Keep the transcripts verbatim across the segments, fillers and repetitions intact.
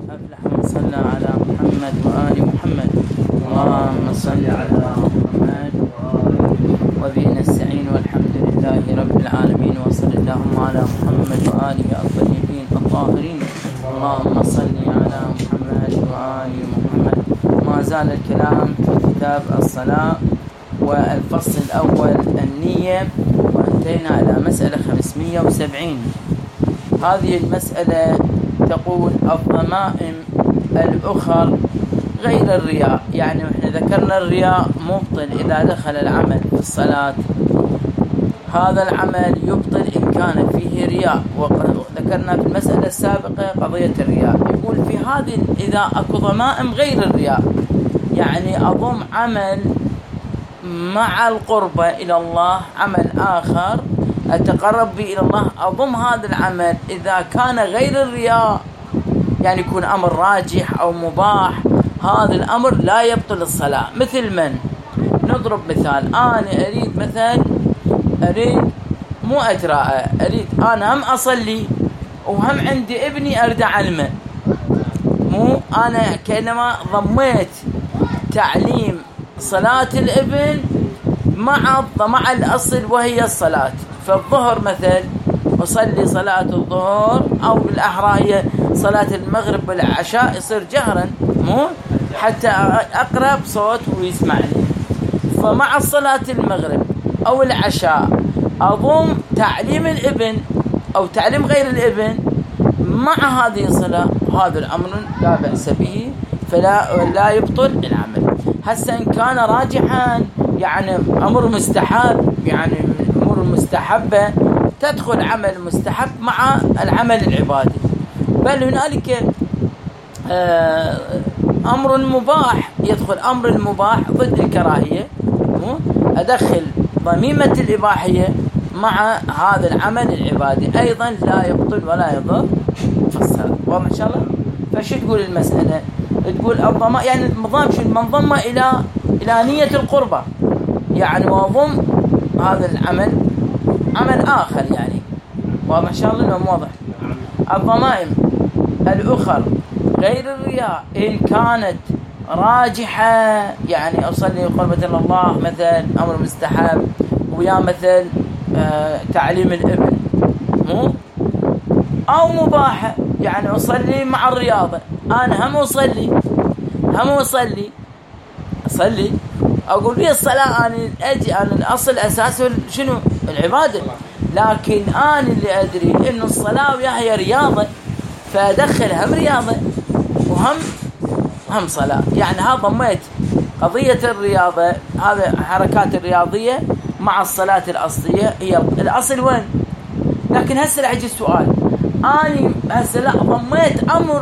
أفلح من صلى على محمد وآل محمد. اللهم صل على محمد وبه نستعين والحمد لله رب العالمين، وصل اللهم على محمد وآله الطيبين الطاهرين. اللهم صل على محمد وآل محمد. ما زال الكلام في كتاب الصلاة والفصل الأول النية، وانتهينا على مسألة خمسمائة وسبعين. هذه المسألة تقول الضمائم الأخر غير الرياء، يعني احنا ذكرنا الرياء مبطل إذا دخل العمل في الصلاة، هذا العمل يبطل إن كان فيه رياء، وذكرنا في المسألة السابقة قضية الرياء. يقول في هذه إذا أكو ضمائم غير الرياء، يعني أضم عمل مع القربة إلى الله، عمل آخر أتقرب به إلى الله، أضم هذا العمل إذا كان غير الرياء، يعني يكون أمر راجح أو مباح، هذا الأمر لا يبطل الصلاة. مثل من؟ نضرب مثال، أنا أريد مثلا أريد مو أتراء، أريد أنا هم أصلي وهم عندي ابني أريد أعلمه، مو أنا كأنما ضميت تعليم صلاة الابن مع مع الأصل وهي الصلاة. فالظهر مثل أصلي صلاة الظهر، أو بالأحرى هي صلاة المغرب والعشاء، يصير جهرا مو حتى أقرب صوت ويسمعني. فمع الصلاة المغرب أو العشاء أضم تعليم الابن أو تعليم غير الابن مع هذه الصلاة، هذا الأمر لا بأس به، فلا لا يبطل العمل. هسه إن كان راجحا يعني أمر مستحب، يعني أمور مستحبة تدخل عمل مستحب مع العمل العبادي، بل هنالك أمر مباح يدخل أمر المباح ضد الكراهية، أدخل ضميمة الإباحية مع هذا العمل العبادي، أيضا لا يبطل ولا يضر في الصلاة. واضح إن شاء الله؟ فشو تقول المسألة؟ تقول الضماء يعني النظام شو المنظمة إلى إلى نية القربة، يعني وضم هذا العمل عمل آخر، يعني واضح إن شاء الله لو واضح. الضمائم الأخر غير الرياء إن كانت راجحة، يعني أصلي قربة الله مثل أمر مستحب، ويا مثل آه تعليم الابن، مو أو مباحة، يعني أصلي مع الرياضة، أنا هم أصلي هم أصلي أصلي أقول لي الصلاة أنا أجي أنا الأصل أساس شنو العبادة، لكن أنا اللي أدري إنه الصلاة وياها رياضة، فأدخل هم رياضة وهم هم صلاة، يعني هذا ضميت قضية الرياضة، هذا حركات الرياضية مع الصلاة الأصلية، هي الأصل وين. لكن هسه راح يجي السؤال، أنا هسه لا ضميت أمر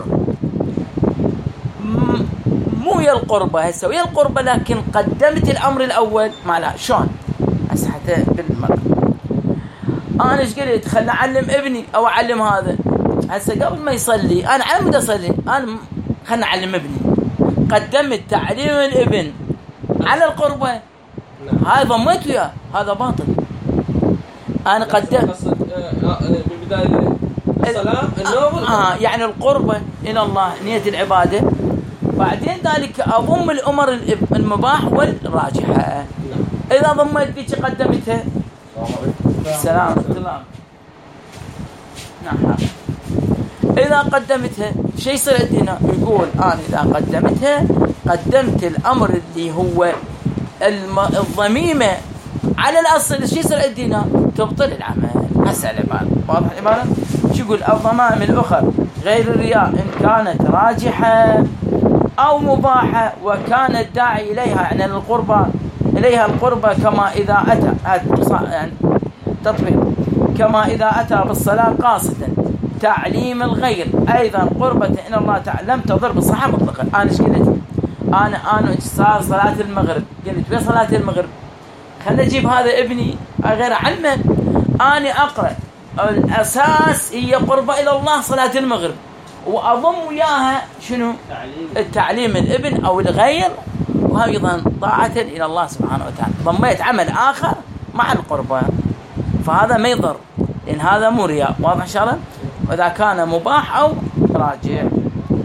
مو يا القربة، هسه ويا القربة، لكن قدمت الأمر الأول ما لا شلون هسه حتى بالمرة. أنا إيش قلت؟ خلنا أعلم ابني أو أعلم هذا، هسه قبل ما يصلي أنا على مود أصلي، أنا خلنا أعلم ابني، قدمت تعليم الابن على القربة، هاي ضميت وياه، هذا باطل. أنا قدمت بالبداية الصلاة النوم آه يعني القربة إلى الله نية العبادة، بعدين ذلك أضم الأمر المباح والراجحة. إذا ضميت بيك قدمتها السلام السلام نعم، إذا قدمتها شيء يصير عندنا؟ يقول أنا إذا قدمتها قدمت الأمر اللي هو الضميمة على الأصل، شيء يصير عندنا؟ تبطل العمل. هسه العبارة واضح العبارة؟ شو يقول؟ الضمائم الأخر غير الرياء إن كانت راجحة أو مباحة وكان الداعي إليها يعني القربة إليها القربة، كما إذا أتى يعني تطبيق كما إذا أتى بالصلاة قاصدا تعليم الغير، أيضا قربة إن الله تعالى لم تضر بالصحة مطلقا. أنا إيش قلت؟ أنا أنا صار صلاة المغرب، قلت في صلاة المغرب خلنا أجيب هذا ابني غير علمه، أنا أقرأ الأساس هي قربة إلى الله صلاة المغرب، وأضم وياها شنو؟ التعليم الابن أو الغير، وأيضا طاعة إلى الله سبحانه وتعالى، ضميت عمل آخر مع القربة، فهذا ما يضر لأن هذا مو رياء. واضح إن شاء الله؟ وإذا كان مباح أو راجع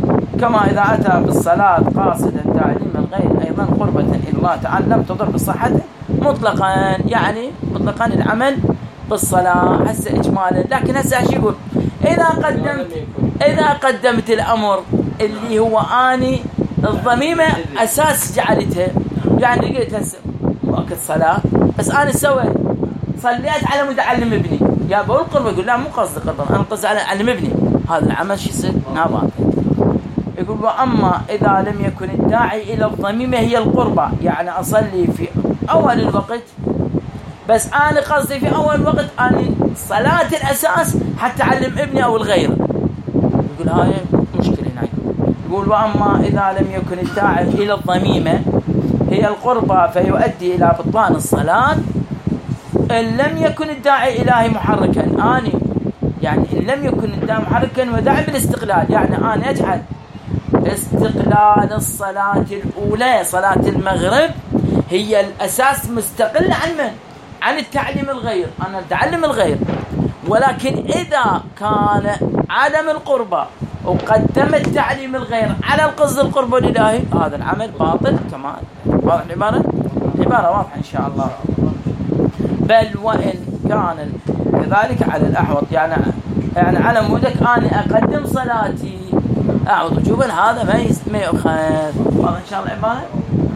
كما إذا أتى بالصلاة قاصدا تعليم الغير أيضا قربة إلى الله تعالى لم تضر بصحته مطلقا، يعني مطلقا العمل بالصلاة هسه إجمالا. لكن هسه ايش يقول؟ إذا قدمت إذا قدمت الأمر اللي هو أني الضميمة أساس جعلتها، يعني قلت هسه وقت صلاة بس أنا سويت صليت على مود أعلم ابني يا بقول قربة، يقول لا مو قصدي قربة، أنا قصدي على أعلم ابني، هذا العمل شو يصير؟ نابات. يقول وأما إذا لم يكن الداعي إلى الضميمة هي القربة، يعني أصلي في أول الوقت بس أنا قصدي في أول الوقت أنا صلاة الأساس حتى أعلم ابني أو الغير، يقول هاي مشكلة هنا. يقول وأما إذا لم يكن الداعي إلى الضميمة هي القربة فيؤدي إلى بطلان الصلاة إن لم يكن الداعي إلهي محركا، أني يعني إن لم يكن الداعي محركا وداعي بالاستقلال، يعني أنا أجعل استقلال الصلاة الأولى صلاة المغرب هي الأساس مستقلة عن من؟ عن التعليم الغير، أنا أتعلم الغير. ولكن إذا كان عدم القربة وقدمت تعليم الغير على القصد القربة الإلهي هذا العمل باطل كما واضح العبارة؟ العبارة واضحة إن شاء الله. بل وإن كان كذلك على الأحوط، يعني يعني على مودك أنا أقدم صلاتي أعوض وجوبا هذا ما ما يؤخذ. واضح إن شاء الله العبارة.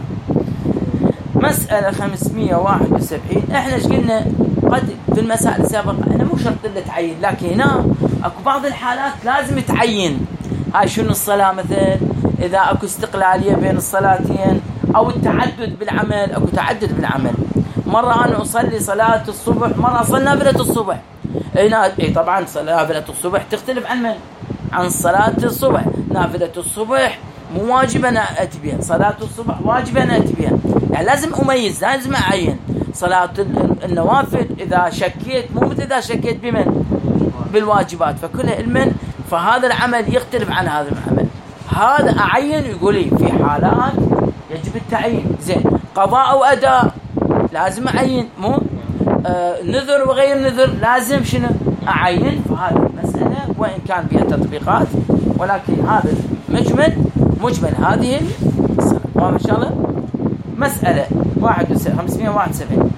مسألة خمسمية وواحد وسبعين. إحنا إيش قلنا قد في المسائل السابقة أنا مو شرط إلا تعين، لكن هنا أكو بعض الحالات لازم تعين. هاي شنو الصلاة مثل إذا أكو استقلالية بين الصلاتين أو التعدد بالعمل، أكو تعدد بالعمل. مرة أنا أصلي صلاة الصبح، مرة أصلي نافلة الصبح. هنا إيه طبعا نافلة الصبح تختلف عن من؟ عن صلاة الصبح. نافلة الصبح مو واجب أنا أتي بها، صلاة الصبح واجب أنا أتي بها، يعني لازم أميز، لازم أعين. صلاة النوافل إذا شكيت مو مثل إذا شكيت بمن؟ بالواجبات، فكلها المن، فهذا العمل يختلف عن هذا العمل. هذا أعين يقول لي في حالات يجب التعيين. زين قضاء أو أداء لازم أعين، مو آه نذر وغير نذر لازم شنو أعين. فهذه المسألة وإن كان فيها تطبيقات ولكن هذا مجمل مجمل هذه السنة. واضح إن شاء الله. مسألة خمسمية وواحد وسبعين.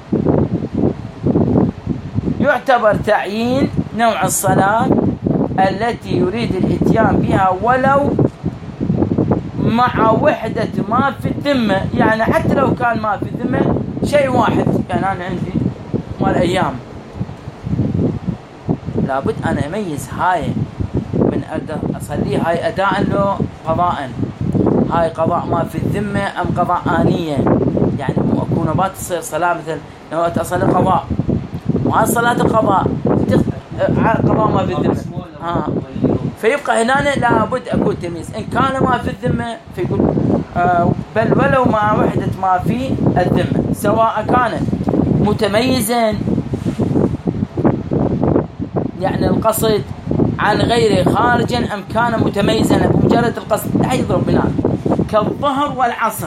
يعتبر تعيين نوع الصلاة التي يريد الاتيان بها ولو مع وحدة ما في الذمة، يعني حتى لو كان ما في الذمة شيء واحد. يعني أنا عندي مال أيام لابد أنا أميز هاي من أصلي هاي أداء له قضاء، هاي قضاء ما في الذمة أم قضاء آنية. يعني مو أكون نوبات تصير صلاة مثل نوبات أصلي قضاء وهاي صلاة القضاء قضاء ما في الذمة، ها فيبقى هنا لابد أكون تمييز. إن كان ما في الذمة فيقول آه بل ولو مع وحدة ما في الذمة، سواء كان متميزا يعني القصد عن غيره خارجا أم كان متميزا بمجرد القصد. لا يضرب بناء كالظهر والعصر،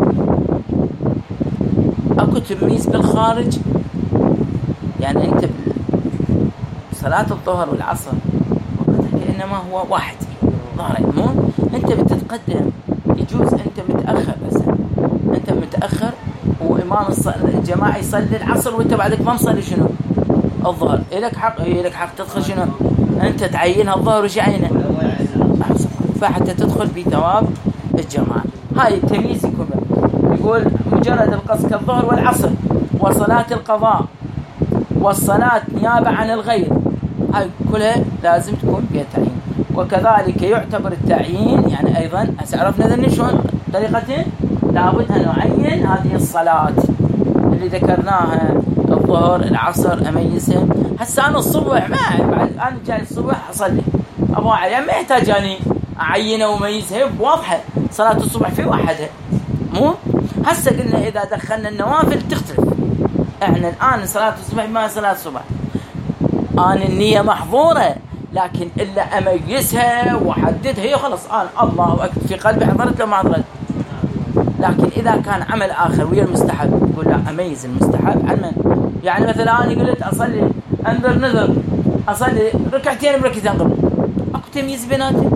أكو تمييز بالخارج، يعني أنت صلاة الظهر والعصر وقتك إنما هو واحد ظهرين، مو أنت بتتقدم، يجوز أنت متأخر، بس أنت متأخر وإمام الجماعة يصلي العصر وأنت بعدك ما مصلي شنو الظهر، إلك حق إلك حق تدخل شنو أنت تعينها الظهر وش عينه، فحتى تدخل بثواب الجماعة. هاي التمييز يكون يقول مجرد القصد كالظهر والعصر وصلاة القضاء والصلاة نيابة عن الغير، هاي كلها لازم تكون بها تعيين. وكذلك يعتبر التعيين يعني أيضا عرفنا ذني شلون طريقتين، لابد أن نعين هذه الصلاة اللي ذكرناها الظهر العصر أميزها. هسه أنا الصبح ما بعد أنا جاي الصبح أصلي أبغى يعني ما يحتاج أني أعينه وميزها واضحة، صلاة الصبح في واحدة، مو هسه قلنا إذا دخلنا النوافل تختلف. إحنا الآن صلاة الصبح ما صلاة الصبح أنا النية محظورة، لكن إلا أميزها وحددها هي خلص أنا الله أكبر في قلبي حضرت لو ما حضرت. لكن إذا كان عمل آخر ويا المستحب يقول لا أميز المستحب عن من. يعني مثلا أنا قلت أصلي أنذر نذر أصلي ركعتين بركعتين قبل، أكو تمييز بيناتهم.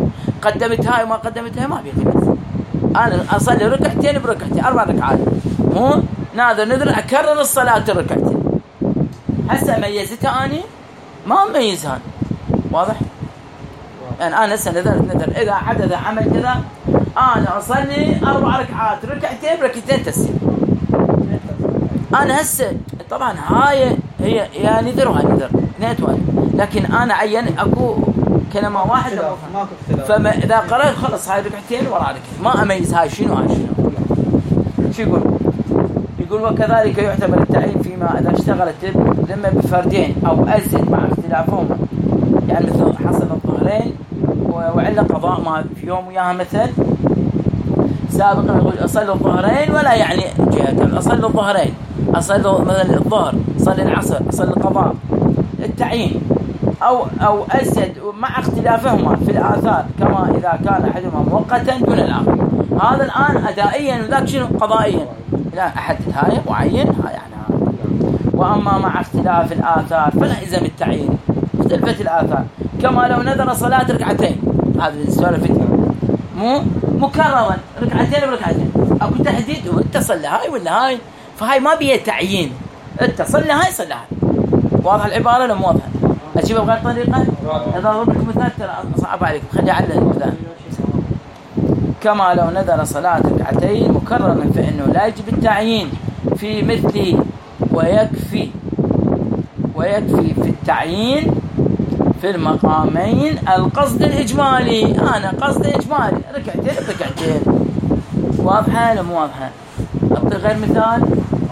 قدمت هاي وما قدمت هاي ما بيقيمت. أنا أصلي ركعتين بركعتين أربع ركعات، مو ناظر نذر أكرر الصلاة الركعتين. هسه ميزتها أني ما ميزها، واضح؟ يعني أنا هسه نذر نذر إذا حدث عمل كذا أنا أصلي أربع ركعات ركعتين بركعتين تسليم. أنا هسه طبعا هاي هي يا نذر وهاي نذر نيتوان، لكن أنا عين أكو كلمة واحدة فما إذا قرأت خلص هاي ركعتين ورا ركعتين ما أميز هاي شنو هاي شنو. شو يقول؟ يقول وكذلك يعتبر التعيين فيما إذا اشتغلت الذمة بفردين أو أزيد مع اختلافهما، يعني مثل حصل الظهرين وعلى قضاء ما في يوم وياها مثل سابقا يقول أصلي الظهرين ولا يعني جهة أصلي الظهرين أصلي مثلا الظهر أصلي العصر أصلي القضاء التعيين أو أو أزيد مع اختلافهما في الآثار كما إذا كان أحدهما مؤقتا دون الآخر. هذا الآن أدائيا وذاك شنو قضائيا، لا أحدد هاي معين هاي يعني هاي. وأما مع اختلاف الآثار فلا يلزم التعيين، اختلفت الآثار كما لو نذر صلاة ركعتين، هذا السؤال فتنة مو مكررا ركعتين بركعتين أكو تحديد وانت صلى هاي ولا هاي، فهاي ما بيها تعيين، انت صلى هاي صلى هاي. واضح العبارة ولا مو واضحة؟ أجيبها بغير طريقة؟ إذا أضرب لكم مثال ترى صعب عليكم خلي على المثال. كما لو نذر صلاة ركعتين مكررا فإنه لا يجب التعيين في مثله، ويكفي ويكفي في التعيين في المقامين القصد الإجمالي. أنا قصد إجمالي ركعتين ركعتين. واضحة ولا مو واضحة؟ أعطي غير مثال.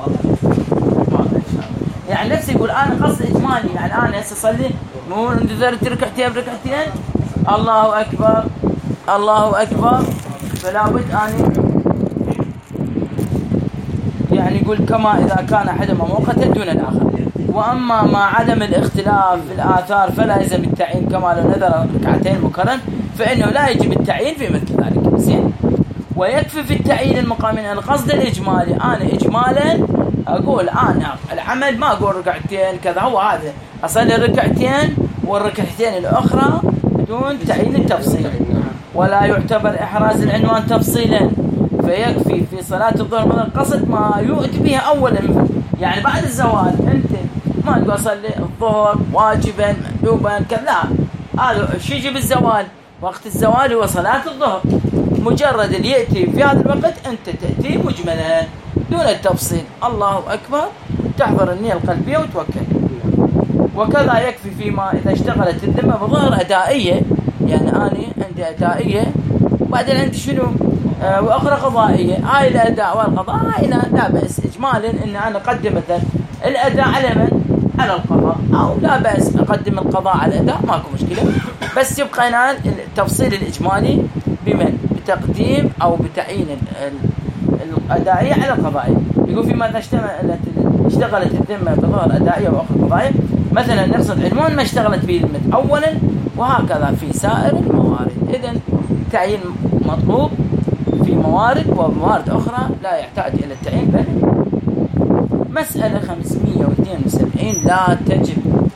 يعني نفسي يقول أنا قصد إجمالي، يعني أنا هسه أصلي مو نذرت ركعتين بركعتين الله أكبر الله أكبر، فلا بد أني يعني يقول كما إذا كان أحدهما مؤقتا دون الآخر. وأما مع عدم الاختلاف في الآثار فلا يلزم التعيين كما لو نذر ركعتين مكررا فإنه لا يجب التعيين في مثل ذلك. زين. ويكفي في التعيين المقامين القصد الإجمالي. أنا إجمالا أقول أنا العمل ما أقول ركعتين كذا، هو هذا أصلي ركعتين والركعتين الأخرى بدون تعيين التفصيل، ولا يعتبر إحراز العنوان تفصيلا، فيكفي في صلاة الظهر مثلا قصد ما يؤتي بها أولا، يعني بعد الزوال أنت ما تقول أصلي الظهر واجبا مندوبا كذا، هذا شيء يجي بالزوال، وقت الزوال هو صلاة الظهر، مجرد اللي يأتي في هذا الوقت أنت تأتي مجملا دون التفصيل، الله أكبر تحضر النية القلبية وتوكل. وكذا يكفي فيما إذا اشتغلت الذمة بظهر أدائية، يعني أنا عندي أدائية وبعدين عندي شنو آه وأخرى قضائية، هاي الأداء والقضاء هاي لا, لا بأس إجمالا إن أنا أقدم مثلا الأداء على من؟ على القضاء، أو لا بأس أقدم القضاء على الأداء ماكو مشكلة، بس يبقى هنا التفصيل الإجمالي بمن؟ بتقديم أو بتعيين الأدائية على القضائية. يقول فيما إذا اشتغلت الذمة بظهر أدائية وأخرى قضائية، مثلا نقصد عنوان ما اشتغلت به الذمة أولا، وهكذا في سائر الموارد. إذن تعيين مطلوب في موارد، وموارد أخرى لا يحتاج إلى التعيين. بل مسألة خمسمائة واثنين وسبعين لا تجب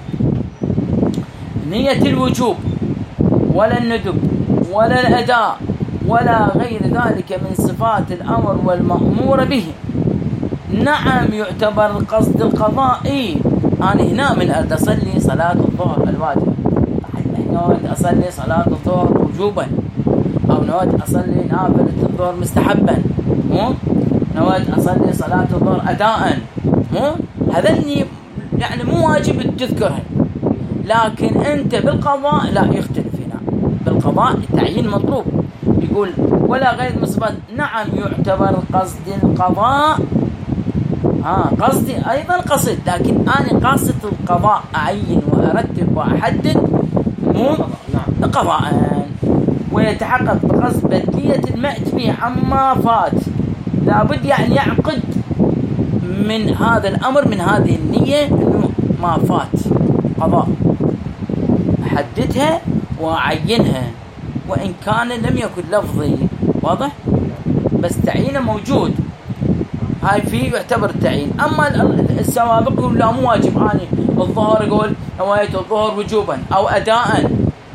نية الوجوب ولا الندب ولا الأداء ولا غير ذلك من صفات الأمر والمأمور به. نعم يعتبر القصد القضائي. أنا هنا من أريد أصلي صلاة الظهر الواجب، نود أصلي صلاة الظهر وجوبا، أو نود أصلي نافلة الظهر مستحبا، مو نود أصلي صلاة الظهر أداء، مو هذني يعني مو واجب تذكرها، لكن أنت بالقضاء لا يختلف. هنا بالقضاء التعيين مطلوب. يقول ولا غير مصبت. نعم يعتبر قصد القضاء ها قصدي أيضا قصد، لكن أنا قاصد القضاء أعين وأرتب وأحدد مو قضاء، ويتحقق بقصد بدلية المأت به عما فات. لابد يعني يعقد من هذا الأمر من هذه النية إنه ما فات قضاء، أحددها وأعينها وإن كان لم يكن لفظي واضح، بس تعيينه موجود، هاي فيه يعتبر التعيين. أما السوابق يقول لا مو واجب، أنا الظهر يقول نواية الظهر وجوبا أو أداء،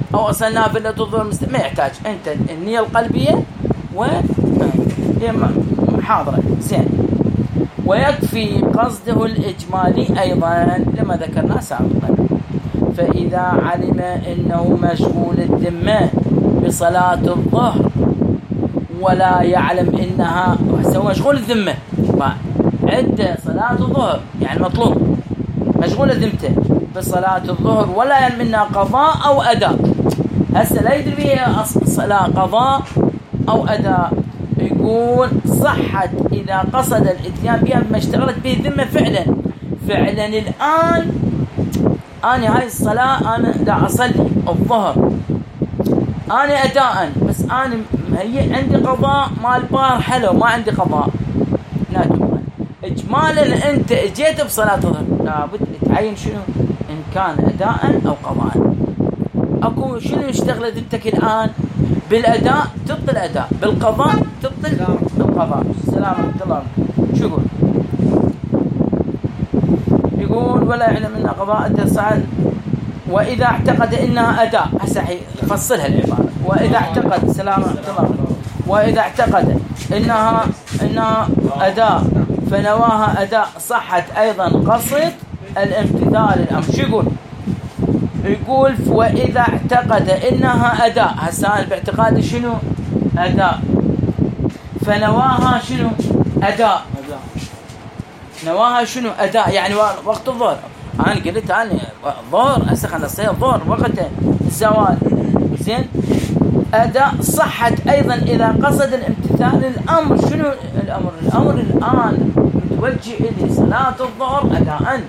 أو أصلا نافلة الظهر مست... ما يحتاج أنت النية القلبية و هي حاضرة زين. ويكفي قصده الإجمالي أيضا لما ذكرنا سابقا. فإذا علم أنه مشغول الذمة بصلاة الظهر ولا يعلم أنها هو مشغول الذمة عنده صلاة الظهر يعني مطلوب مشغول ذمته بصلاة الظهر ولا يعلم أنها قضاء أو أداء. هسه لا يدري بها صلاة قضاء أو أداء. يقول صحت إذا قصد الاتيان بها بما اشتغلت به الذمة فعلا. فعلا الآن أنا هاي الصلاة أنا دا أصلي الظهر أنا أداء بس أنا هي عندي قضاء مال بار حلو ما عندي قضاء لا تقول إجمالا أنت اجيت بصلاة الظهر لابد تعين شنو إن كان أداء أو قضاء. أكو شنو اشتغلت ذمتك الآن بالأداء تبطل الأداء بالقضاء تبطل القضاء. السلام عليكم الله. شو يقول؟ يقول ولا يعلم أن قضاء تصعد وإذا اعتقد إنها أداء. هسه يفصلها العبارة. وإذا اعتقد سلام عليكم الله وإذا اعتقد إنها إنها أداء فنواها أداء صحت أيضا قصد الامتثال الأمر. شو يقول؟ يقول وإذا اعتقد إنها أداء. هسه باعتقاد شنو أداء فنواها شنو أداء نواها شنو أداء يعني وقت الظهر. أنا قلت أنا الظهر هسه خلنا نصير الظهر وقت الزوال زين أداء صحت أيضا إذا قصد الامتثال الأمر. شنو الأمر؟ الأمر الآن متوجه إلي صلاة الظهر أداء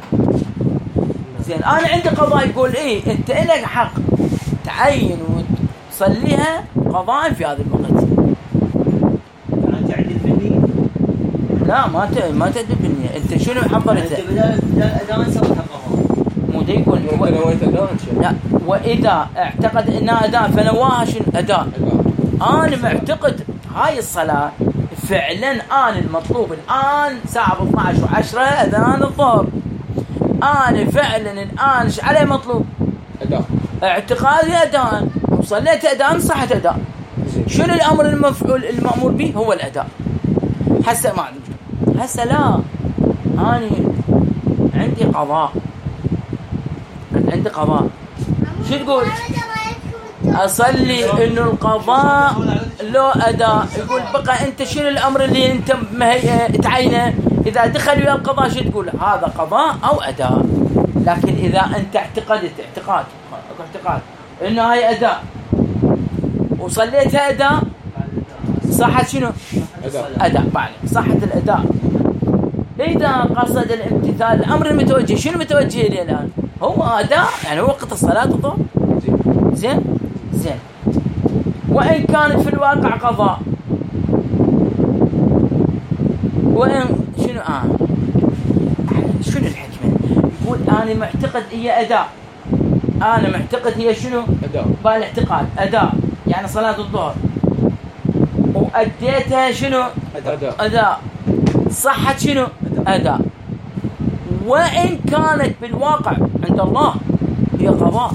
زين. أنا عندي قضاء يقول إيه أنت إلك حق تعين وتصليها قضاء في هذا الوقت. يعني تعدل بالنية؟ لا ما ت ما تعدل بالنية. أنت شنو حضرته؟ أنت بدال بدال أداء سويتها قضاء. مو ده يقول و... نويت أداء لا وإذا اعتقد إنها أداء فنواها شنو أداء. أنا معتقد هاي الصلاة فعلا أنا المطلوب الآن ساعة اثنتي عشرة وعشرة أذان الظهر أنا فعلا الآن إيش عليه مطلوب أداء اعتقادي أداء وصليت أداء صحت أداء. شنو الأمر المفعول المأمور به هو الأداء. هسه ما عندي هسه لا أنا عندي قضاء عندي قضاء. شو تقول أصلي إنه القضاء لو أداء. يقول بقى أنت شنو الأمر اللي أنت تعينه إذا دخل إلى القضاء شو تقول هذا قضاء أو أداء. لكن إذا أنت اعتقدت اعتقاد اعتقاد إنه هاي أداء وصليتها أداء صحت شنو أداء أداء بعد صحت الأداء. إذا قصد الامتثال الأمر المتوجه شنو متوجه لي الآن هو أداء يعني وقت الصلاة الظهر زين زين. وإن كانت في الواقع قضاء وإن شنو آه شنو الحكمة. يقول أنا معتقد هي أداء أنا معتقد هي شنو أداء بالاعتقاد أداء يعني صلاة الظهر وأديتها شنو أداء أداء صحت شنو أداء. وإن كانت بالواقع عند الله هي قضاء.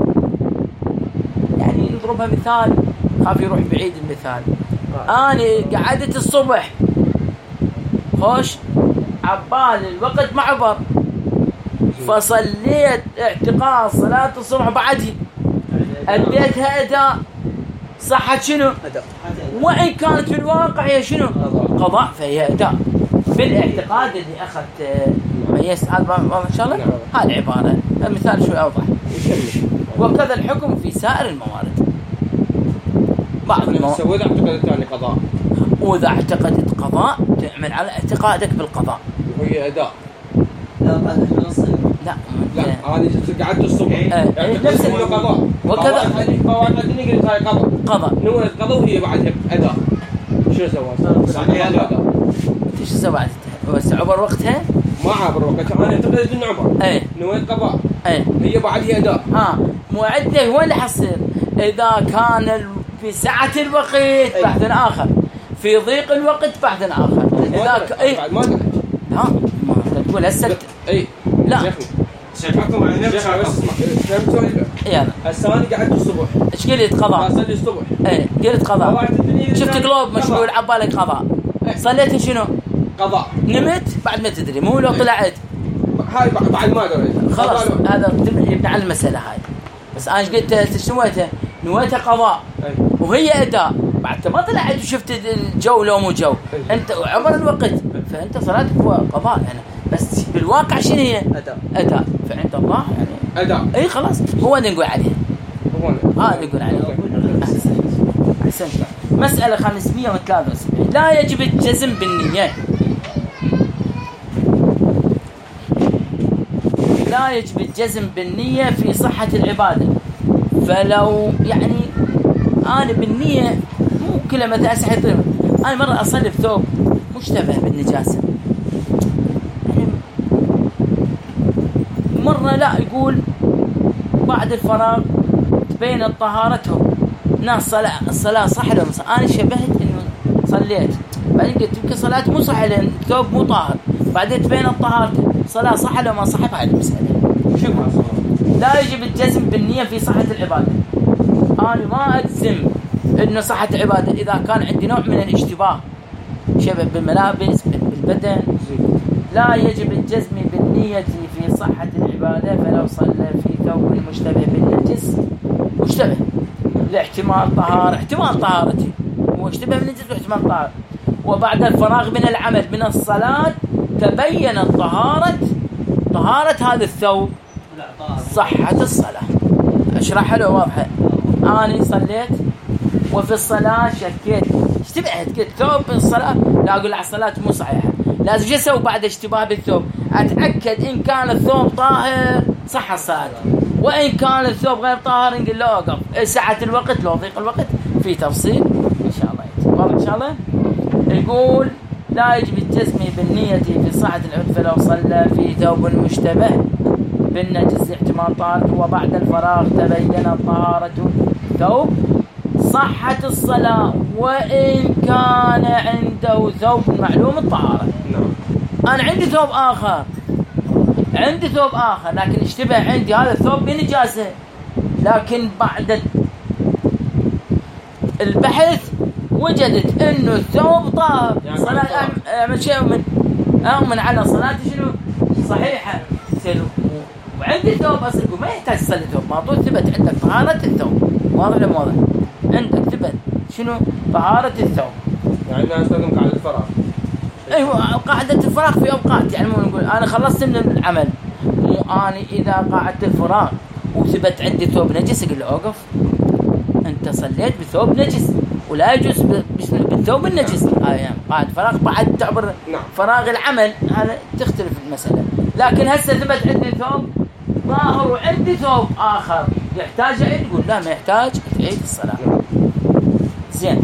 يعني نضربها مثال خاف يروح بعيد المثال. أنا قعدت الصبح خوش عبال الوقت ما عبر فصليت اعتقاد صلاة الصبح بعدي أديتها أداء صحت شنو أداء. وإن كانت في الواقع هي شنو قضاء فهي أداء بالاعتقاد اللي أخذت ميز. هذا إن شاء الله هذه العبارة المثال شوي أوضح. وكذا الحكم في سائر الموارد. بعض الموارد وإذا اعتقدت ثاني قضاء وإذا اعتقدت قضاء تعمل على اعتقادك بالقضاء وهي أداء. لا هذا نص. لا لا أنا قعدت الصبح نفس قضاء وكذا قواعد الدنيا قلت هاي قضاء قضاء نويت قضاء وهي بعدها أداء. شو سوى؟ ايش سوى بعد بس عبر وقتها ما عبر وقت أنا اعتقدت إنه عبر ايه نويت قضاء ايه هي بعدها أداء. ها معده وين اللي حصل إذا كان في سعة الوقت بحث آخر في ضيق الوقت بحث آخر. إذا ك... إيه ما لا ما تقول هسه إيه لا حكم على نفسك. شيخ بس اسمع فهمت سؤالي؟ يلا الثاني قعدت الصبح ايش قلت قضاء؟ اصلي الصبح ايه قلت قضاء. طلعت الدنيا شفت قلوب مشغول عبالك قضاء. صليت شنو؟ قضاء نمت بعد ما تدري مو لو طلعت هاي بعد ما دريت خلاص هذا يبني على المسألة هاي. بس انا ايش قلت ايش نويته؟ نويته قضاء وهي اداء. بعد ما طلعت وشفت الجو لو مو جو انت عبر الوقت فانت صلاتك هو قضاء يعني. بس بالواقع شنو هي؟ اداء. اداء فعند الله يعني اداء. اي خلاص هو اللي نقول عليه. هو ها اللي نقول عليه. احسنت احسنت. مسألة خمسمية وثلاثة وسبعين لا يجب الجزم بالنية. لا يجب الجزم بالنية في صحة العبادة. فلو يعني أنا بالنية مو كل مثلا أسحب. أنا مرة أصلي بثوب مشتبه بالنجاسة يعني مرة لا يقول بعد الفراغ تبين طهارتهم ناس صلاة الصلاة صح ولا مو. أنا شبهت إنه صليت بعدين قلت يمكن صلاة مو صح لأن الثوب مو طاهر بعدين تبين الطهارة صلاة صح ولا ما صح بهذه المسألة. شكرا. لا يجب الجزم بالنية في صحة العبادة. أنا ما أجزم إنه صحة العبادة إذا كان عندي نوع من الاشتباه شبه بالملابس بالبدن. لا يجب الجزم بالنية في صحة العبادة. فلو صلى في ثوب مشتبه بالنجس مشتبه لاحتمال طهارة احتمال طهارته هو اشتبه بالنجس واحتمال طهارة وبعد الفراغ من العمل من الصلاة تبين طهارة طهارة هذا الثوب صحة الصلاة. اشرح له واضحة. أنا صليت وفي الصلاة شكيت اشتبهت قلت ثوب الصلاة لا أقول على الصلاة مو صحيحة لازم شو أسوي بعد اشتباه بالثوب؟ أتأكد إن كان الثوب طاهر صح الصلاة وإن كان الثوب غير طاهر نقول له أوقف ساعة الوقت لو ضيق الوقت في تفصيل إن شاء الله واضح إن شاء الله. يقول لا يجب الجزم بالنية في صحة العبادة. فلو صلى في ثوب مشتبه بالنجس احتمال طهارته وبعد الفراغ تبين طهارة ثوب صحة الصلاة وإن كان عنده ثوب معلوم الطهارة. أنا عندي ثوب آخر عندي ثوب آخر لكن اشتبه عندي هذا الثوب بنجاسة لكن بعد البحث وجدت إنه الثوب طاهر صلاة أعمل شيء من أؤمن على صلاة شنو صحيحة سلو. وعندي ثوب أصل ما يحتاج تصلي ثوب ما طول ثبت عندك طهارة الثوب واضح ولا مو واضح؟ عندك ثبت شنو طهارة الثوب يعني أنا أستخدم قاعدة الفراغ. أيوة قاعدة الفراغ في أوقات يعني مو نقول أنا خلصت من العمل مو أنا إذا قاعدة الفراغ وثبت عندي ثوب نجس أقول له أوقف أنت صليت بثوب نجس ولا يجوز بالثوب النجس. هاي يعني قاعد فراغ بعد تعبر فراغ العمل هذا تختلف المسألة. لكن هسه ثبت عندي ثوب ظاهر وعندي ثوب آخر يحتاج أعيد يقول لا ما يحتاج تعيد الصلاة زين.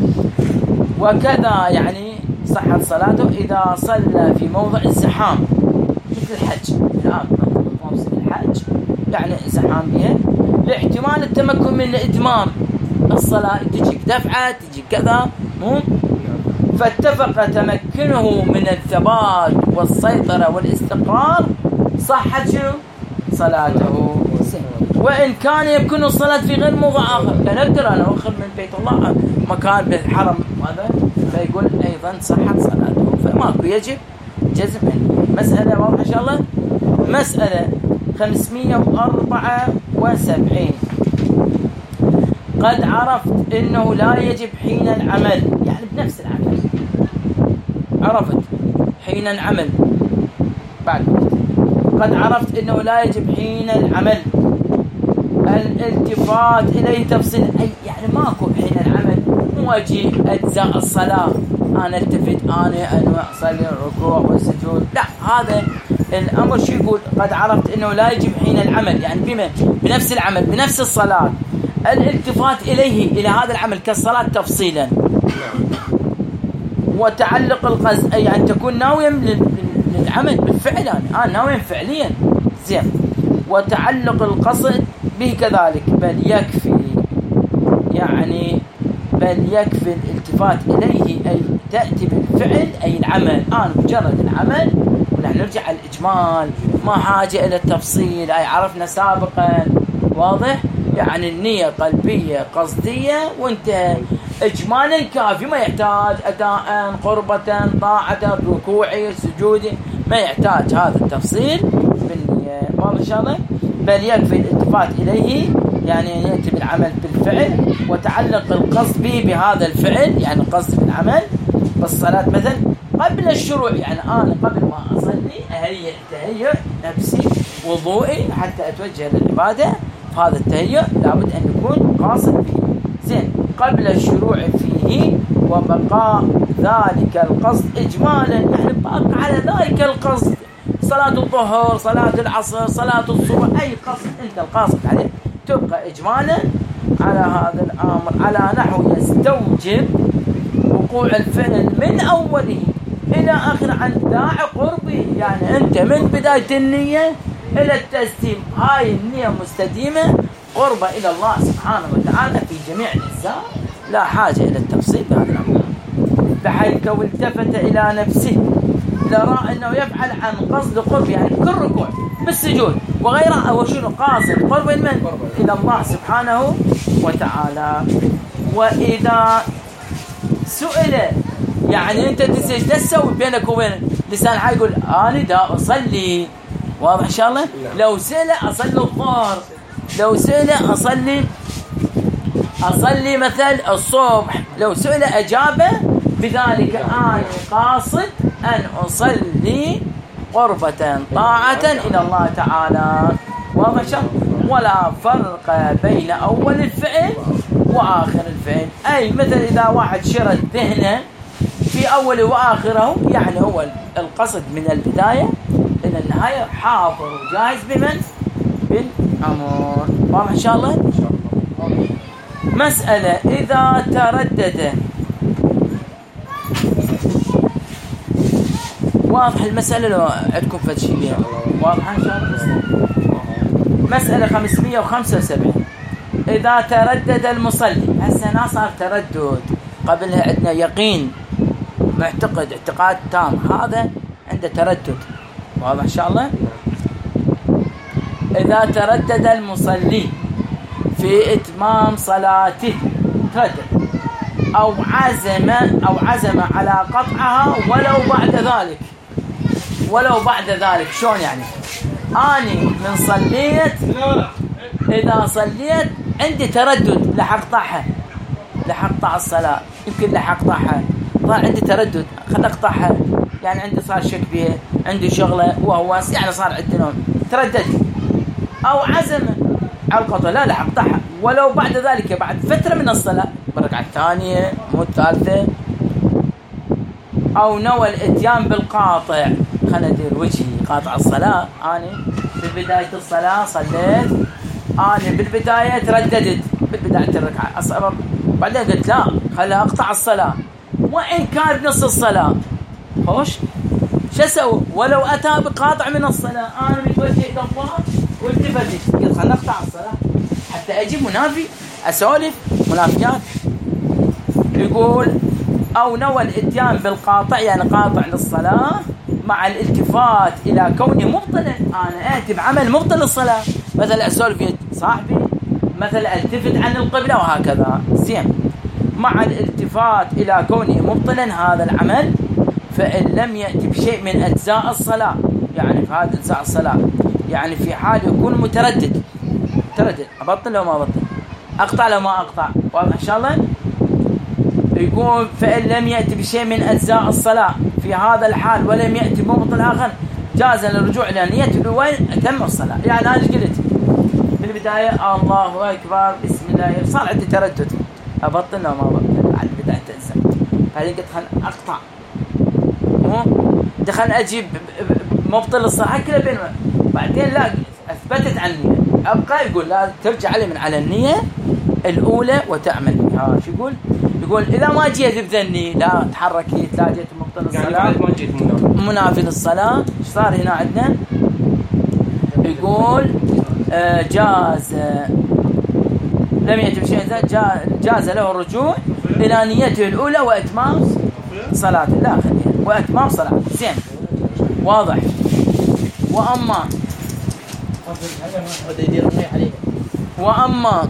وكذا يعني صحة صلاته إذا صلى في موضع الزحام مثل الحج الآن موسم الحج يعني زحام بها لاحتمال التمكن من إتمام الصلاة تجيك دفعة تجيك كذا مو فاتفق تمكنه من الثبات والسيطرة والاستقرار صحة شنو صلاته. وإن كان يمكن الصلاة في غير موضع آخر لا نقدر أنا أخذ من بيت الله مكان بالحرم هذا فيقول أيضا صحة صلاته فماكو يجب جزم. مسألة واضحة إن شاء الله. مسألة خمسمية وأربعة وسبعين قد عرفت إنه لا يجب حين العمل يعني بنفس العمل عرفت حين العمل بعد قد عرفت إنه لا يجب حين العمل الالتفات إليه تفصيل أي يعني ماكو حين العمل مو أجي أجزاء الصلاة أنا التفت أنا أنا أصلي الركوع والسجود لا هذا الأمر شو يقول قد عرفت إنه لا يجب حين العمل يعني بما بنفس العمل بنفس الصلاة الالتفات إليه إلى هذا العمل كالصلاة تفصيلا وتعلق القصد أي أن تكون ناويا للعمل بالفعل يعني آه ناويا فعليا زين. وتعلق القصد به كذلك بل يكفي يعني بل يكفي الالتفات إليه أي تأتي بالفعل أي العمل آه مجرد العمل ونحن نرجع على الإجمال ما حاجة إلى التفصيل، أي عرفنا سابقا. واضح؟ يعني النية قلبية قصدية وانتهى، إجمالا كافي، ما يحتاج أداء قربة طاعة ركوعي سجودي، ما يحتاج هذا التفصيل بالنية. واضح إن شاء الله؟ بل يكفي الالتفات إليه، يعني يأتي بالعمل بالفعل وتعلق القصد به بهذا الفعل، يعني القصد بالعمل بالصلاة مثلا قبل الشروع، يعني أنا قبل ما أصلي أهيئ تهيئ نفسي وضوئي حتى أتوجه للعبادة، هذا التهيئ لابد أن يكون قاصد به زين قبل الشروع فيه، وبقاء ذلك القصد إجمالا، يعني باق على ذلك القصد، صلاة الظهر، صلاة العصر، صلاة الصبح، أي قصد أنت القاصد عليه تبقى إجمالا على هذا الأمر على نحو يستوجب وقوع الفعل من أوله إلى آخر عن داعي قربه. يعني أنت من بداية النية إلى التسليم هاي النية مستديمة قربة إلى الله سبحانه وتعالى في جميع الأجزاء، لا حاجة إلى التفصيل بهذا الأمر. بحيث لو التفت إلى نفسه لرأى أنه يفعل عن قصد قرب، يعني كل ركوع بالسجود وغيره، أو شنو قاصد قرب من إلى الله سبحانه وتعالى. وإذا سئل يعني أنت تسجد تسوي بينك وبين لسان حي يقول أنا دا أصلي، واضح إن شاء الله؟ لو سئل أصلي الظهر، لو سئل أصلي أصلي مثل الصبح، لو سئل أجابه بذلك أنا قاصد أن أصلي قربة طاعة إلى الله تعالى. واضح إن شاء الله؟ ولا فرق بين أول الفعل وآخر الفعل، أي مثل إذا واحد شرد ذهنه في أول وآخره، يعني هو القصد من البداية إلى النهاية حاضر وجاهز بمن؟ بالأمر. واضح إن شاء الله؟ مسألة إذا تردد، واضح المسألة لو عندكم فتشي بها؟ واضح إن شاء الله؟ مسألة خمسمائة وخمسة وسبعين. إذا تردد المصلي، هسه هنا صار تردد، قبلها عندنا يقين معتقد اعتقاد تام، هذا عنده تردد. واضح إن شاء الله؟ إذا تردد المصلي في إتمام صلاته، تردد أو عزم أو عزم على قطعها ولو بعد ذلك، ولو بعد ذلك شلون يعني؟ أني من صليت، إذا صليت عندي تردد لح أقطعها، لح أقطع الصلاة، يمكن لح أقطعها، طلع عندي تردد خل أقطعها، يعني عندي صار شك بها، عندي شغلة وهو يعني صار عندي نوم تردد، أو عزم على القطع لا لح أقطعها ولو بعد ذلك بعد فترة من الصلاة، بالركعة الثانية مو الثالثة، أو نوى الإتيان بالقاطع، خلنا ندير وجهي قاطع الصلاة، أنا بالبداية الصلاة صليت، أنا بالبداية ترددت بالبداية الركعة أصلا، بعدين قلت لا خلها أقطع الصلاة، وإن كان بنص الصلاة خوش شو أسوي؟ ولو أتى بقاطع من الصلاة أنا متوجه إلى الله والتفتت، قلت خلنا أقطع الصلاة حتى أجي منافي أسولف منافيات. يقول أو نوى الإتيان بالقاطع، يعني قاطع للصلاة مع الالتفات إلى كونه مبطلا، أنا آتي بعمل مبطل للصلاة، مثلا أسولف في صاحبي، مثلا التفت عن القبلة وهكذا، زين، مع الالتفات إلى كونه مبطلا هذا العمل، فإن لم يأتي بشيء من أجزاء الصلاة، يعني في هذا أجزاء الصلاة، يعني في حال يكون متردد، متردد أبطل لو ما أبطل، أقطع لو ما أقطع. واضح إن شاء الله؟ يقول فإن لم يأتي بشيء من أجزاء الصلاة في هذا الحال ولم يأتي بمبطل آخر، جاز الرجوع إلى نيته وين أتم الصلاة. يعني أنا قلت بالبداية الله أكبر بسم الله، صار عندي تردد أبطل لو ما أبطل على بداية الإنسان، هذه قلت خل أقطع، مو دخل أجيب مبطل الصلاة كله بين، بعدين لا أثبتت عن النية، أبقى يقول لا ترجع علي من على النية الأولى وتعمل بها. شو يقول؟ يقول إذا ما جيت بذني لا تحركي لا جيت مبطل الصلاة، يعني ما جيت منافي للصلاة، ايش صار هنا عندنا؟ يقول آه جاز آه لم يأتي بشيء جاز له الرجوع إلى نيته الأولى وإتمام صلاة، لا خليها وإتمام صلاة، زين واضح. وأما هذا يدير المي عليه. وأما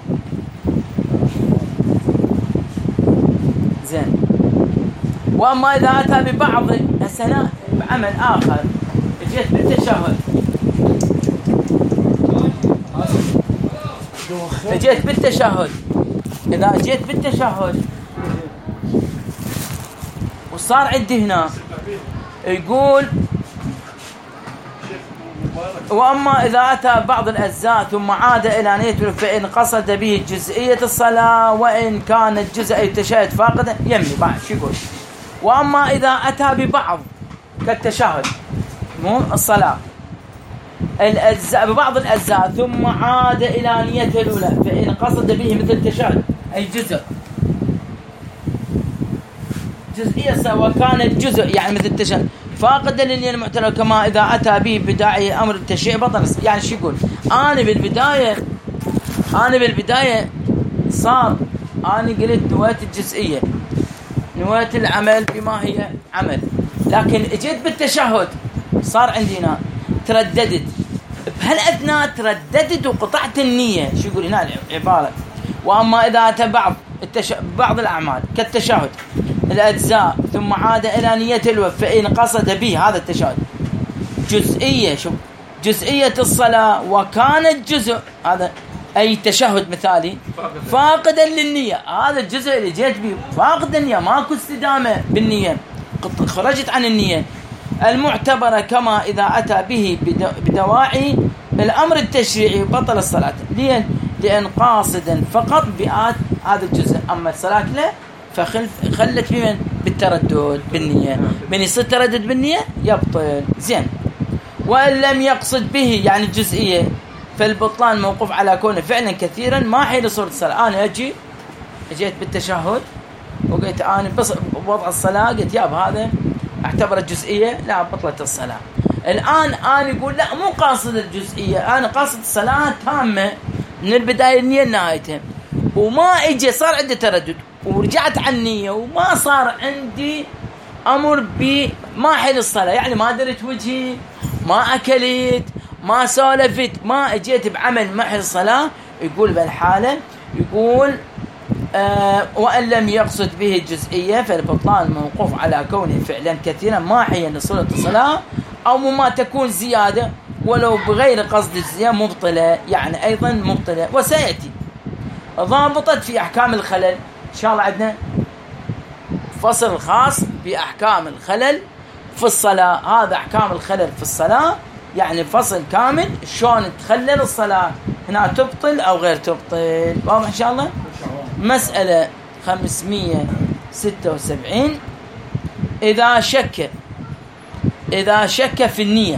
زين وأما إذا أتى ببعض السنة بعمل آخر جيت بالتشهد جيت بالتشهد إذا جيت بالتشهد وصار عندي هنا يقول وأما إذا أتى بعض الأجزاء ثم عاد إلى نيته فإن قصد به جزئية الصلاة وإن كانت جزء التشهد فاقدا يمي بعد شو يقول. وأما إذا أتى ببعض كالتشهد مو الصلاة الأجزاء ببعض الأجزاء ثم عاد إلى نيته الأولى فإن قصد به مثل التشهد أي جزء جزئية وكانت جزء يعني مثل التشهد فاقدا للنية المعتبرة كما إذا أتى به بداعي أمر التشريع بطل. يعني شو يقول أنا بالبداية أنا بالبداية صار أنا قلت نواة الجزئية نواة العمل بما هي عمل لكن اجيت بالتشهد صار عندنا ترددت بهالأثناء ترددت وقطعت النية. شو يقول هنا العبارة وأما إذا أتى بعض التش... بعض الأعمال كالتشهد الأجزاء ثم عاد إلى نية الوف فإن قصد به هذا التشهد جزئية شوف جزئية الصلاة وكانت جزء هذا أي تشهد مثالي فاقدا للنية هذا الجزء اللي جيت به فاقد النية ماكو استدامة بالنية خرجت عن النية المعتبرة كما إذا أتى به بدواعي الأمر التشريعي بطل الصلاة لين لأن قاصدا فقط بآت هذا الجزء أما الصلاة لا فخلت بمن بالتردد بالنية من يصير تردد بالنية يبطل زين. وإن لم يقصد به يعني الجزئية فالبطلان موقوف على كونه فعلا كثيرا ما حيل صورة الصلاة. أنا أجي أجيت بالتشهد وقلت أنا بس وضع الصلاة قلت ياب هذا اعتبر الجزئية لا بطلت الصلاة. الآن أنا يقول لا مو قاصد الجزئية أنا قاصد الصلاة تامة من البداية النية لنهايتها وما اجي صار عندي تردد ورجعت عن النية وما صار عندي أمر بما حل الصلاة يعني ما درت وجهي ما أكلت ما سولفت ما اجيت بعمل محل الصلاة. يقول بالحالة يقول آه وأن لم يقصد به الجزئية فالبطلان موقوف على كونه فعلا كثيرا ما حين لصورة الصلاة أو ما تكون زيادة ولو بغير قصد الزيادة مبطلة يعني أيضا مبطلة. وسيأتي ضابطت في أحكام الخلل إن شاء الله عندنا فصل خاص بأحكام الخلل في الصلاة. هذا أحكام الخلل في الصلاة يعني فصل كامل شلون تخلل الصلاة هنا تبطل أو غير تبطل. واضح إن شاء الله. مسألة خمسمية ستة وسبعين إذا شك إذا شك في النية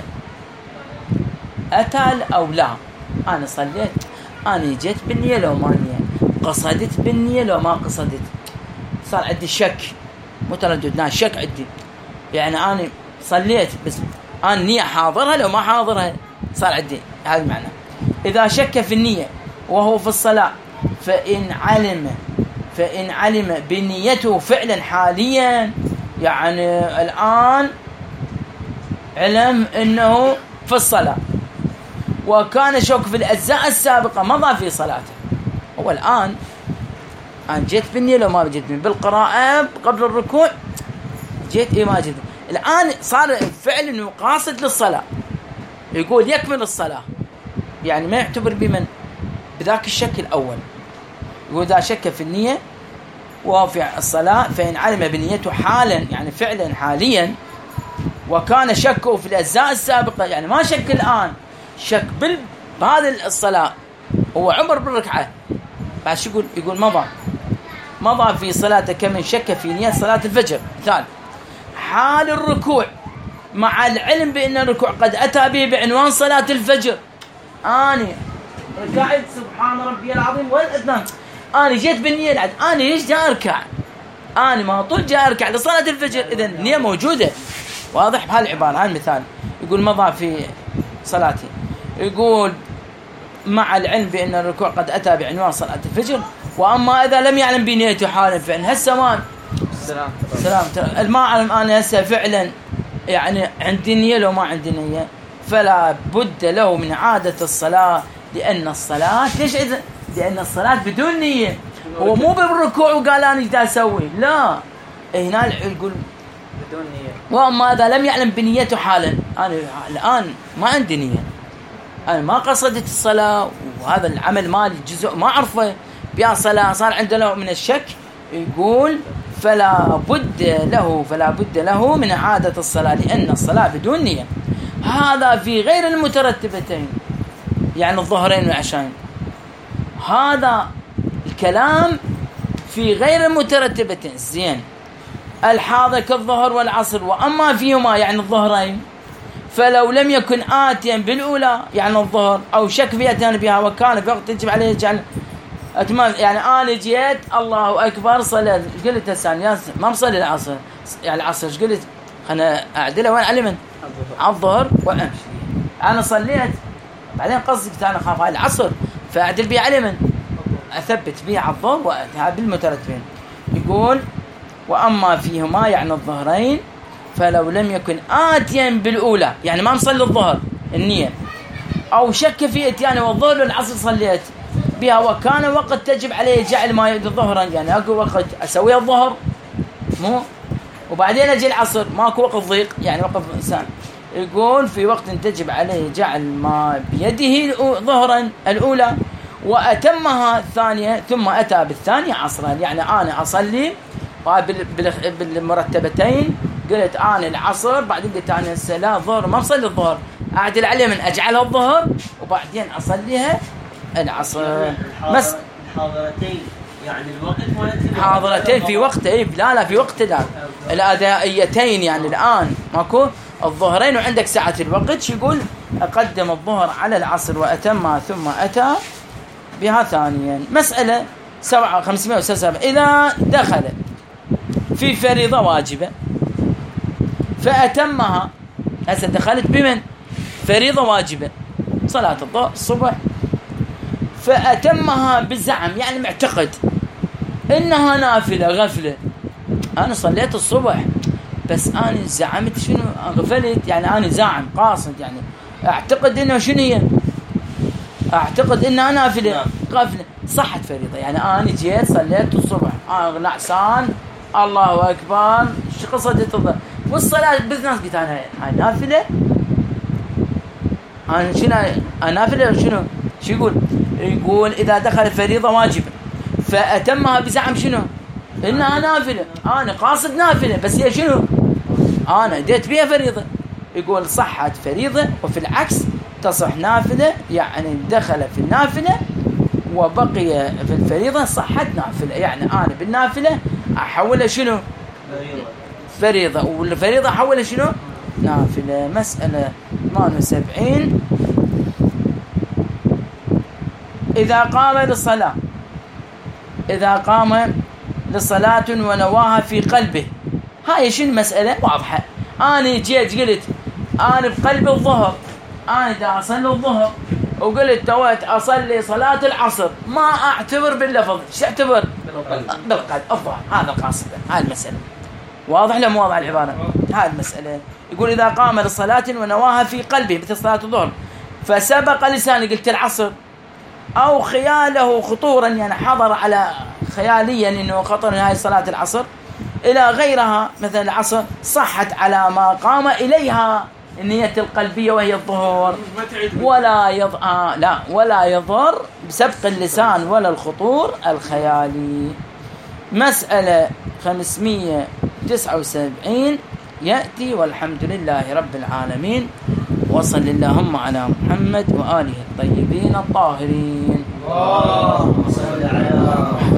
أتى أو لا أنا صليت أنا جيت بالنية لو ما نية قصدت بالنية لو ما قصدت صار عندي شك متردد ناس شك عندي يعني أنا صليت بس أنا نية حاضرها لو ما حاضرها صار عندي هذا المعنى. إذا شك في النية وهو في الصلاة فإن علم فإن علم بنيته فعلا حاليا يعني الآن علم أنه في الصلاة وكان شك في الأجزاء السابقة مضى في صلاته هو الآن أنا جيت بالنية لو ما جيت بالقراءة قبل الركوع جيت إيه ما جيت الآن صار فعلا أنه قاصد للصلاة يقول يكمل الصلاة يعني ما يعتبر بمن بذاك الشك الأول. يقول إذا شك في النية وفي الصلاة فإن علم بنيته حالا يعني فعلا حاليا وكان شكه في الأجزاء السابقة يعني ما شك الآن شك بال بهذه الصلاة هو عمر بالركعة بعد شو يقول يقول مضى مضى في صلاته كمن شك في نية صلاة الفجر مثال حال الركوع مع العلم بأن الركوع قد أتى به بعنوان صلاة الفجر. أنا ركعت سبحان ربي العظيم والأذنان أنا جيت بالنية العد أنا ليش جاء أركع أنا ما طول جاء أركع لصلاة الفجر إذن النية موجودة. واضح بهالعبارة هذا المثال يقول مضى في صلاتي يقول مع العلم بأن الركوع قد أتى بعنوان صلاة الفجر. وأما إذا لم يعلم بنيته حالا فعلا هسه ما سلام سلام ما أعلم أنا هسه فعلا يعني عندي نية لو ما عندي نية فلا بد له من إعادة الصلاة، لأن الصلاة ليش إذا؟ لأن الصلاة بدون نية. هو مو بالركوع وقال أنا إيش دا أسوي، لا، هنا يقول بدون نية. وأما إذا لم يعلم بنيته حالا، أنا الآن ما عندي نية، أنا ما قصدت الصلاة وهذا العمل مالي جزء ما أعرفه بيا صلاة، صار عنده نوع من الشك، يقول فلا بد له فلا بد له من إعادة الصلاة، لأن الصلاة بدون نية. هذا في غير المترتبتين، يعني الظهرين والعشاءين. هذا الكلام في غير المترتبتين. زين، الحاضر كالظهر والعصر، وأما فيهما يعني الظهرين فلو لم يكن آتيا بالأولى يعني الظهر أو شك في أتيان بها وكان في وقت تجب عليه يجعل أتمام. يعني أنا جيت الله أكبر صليت، قلت الثاني ما مصلي العصر، يعني العصر قلت أنا أعدله وين علمن على الظهر وأمشي. أنا صليت بعدين قصدي أنا خاف على العصر فأعدل بيه علمن، أثبت بيه على الظهر وهذا بالمترتبين. يقول وأما فيهما يعني الظهرين فلو لم يكن آتيا بالأولى يعني ما مصلي الظهر النية، أو شك في إتيانه والظهر والعصر صليت بها وكان وقت تجب عليه جعل ما يقضي ظهرا، يعني أكو وقت أسوي الظهر مو وبعدين أجي العصر ماكو وقت ضيق يعني وقت إنسان. يقول في وقت تجب عليه جعل ما بيده ظهرا الأولى وأتمها الثانية ثم أتى بالثانية عصرا. يعني أنا أصلي بالمرتبتين، قلت أنا العصر بعدين قلت أنا الصلاة الظهر ما مصلي الظهر، أعدل عليه من أجعلها الظهر وبعدين أصليها العصر. بس الحاضرتين يعني الوقت مالتي حاضرتين في وقت إيه لا لا في وقت لا الأدائيتين يعني الآن ماكو الظهرين وعندك ساعة الوقت. يقول أقدم الظهر على العصر وأتمها ثم أتى بها ثانيا. مسألة سبعة خمسمائة وسبعة إذا دخل في فريضة واجبة فأتمها، هسه دخلت بمن فريضة واجبة صلاة الظهر الصبح فأتمها بزعم يعني معتقد إنها نافلة غفلة، أنا صليت الصبح بس أنا زعمت شنو غفلت، يعني أنا زاعم قاصد يعني أعتقد إنه شنو هي أعتقد إنها نافلة غفلة صحت فريضة. يعني أنا جيت صليت الصبح أنا نعسان الله أكبر شو قصدت الظهر والصلاة بالناس قلت أنا نافلة أنا شنو أنا نافلة شنو شو يقول يقول إذا دخل فريضة واجبة فأتمها بزعم شنو إنها نافلة، أنا قاصد نافلة بس هي شنو أنا ديت بيها فريضة. يقول صحت فريضة وفي العكس تصح نافلة، يعني دخل في النافلة وبقي في الفريضة صحت نافلة، يعني أنا بالنافلة أحولها شنو فريضة والفريضة أحولها شنو نافلة. مسألة ثمانية وسبعين إذا قام للصلاة إذا قام للصلاة ونواها في قلبه، هاي شنو مسألة واضحة. أنا جيت قلت أنا بقلب الظهر أنا دا أصلي الظهر وقلت تويت أصلي صلاة العصر ما أعتبر باللفظ، شو أعتبر بالقلب الظهر، هذا القاصد. هاي المسألة واضح لهم واضح العبارة. هاي المسألة يقول إذا قام للصلاة ونواها في قلبه مثل صلاة الظهر فسبق لساني قلت العصر أو خياله خطورا يعني حضر على خياليا إنه خطر هاي صلاة العصر إلى غيرها مثل العصر صحت على ما قام إليها النية القلبية وهي الظهور ولا يض... آه لا ولا يضر بسبق اللسان ولا الخطور الخيالي. مسألة خمسمائة وتسعة وسبعين يأتي والحمد لله رب العالمين وصل اللهم على محمد وآله الطيبين الطاهرين. اللهم صل على محمد.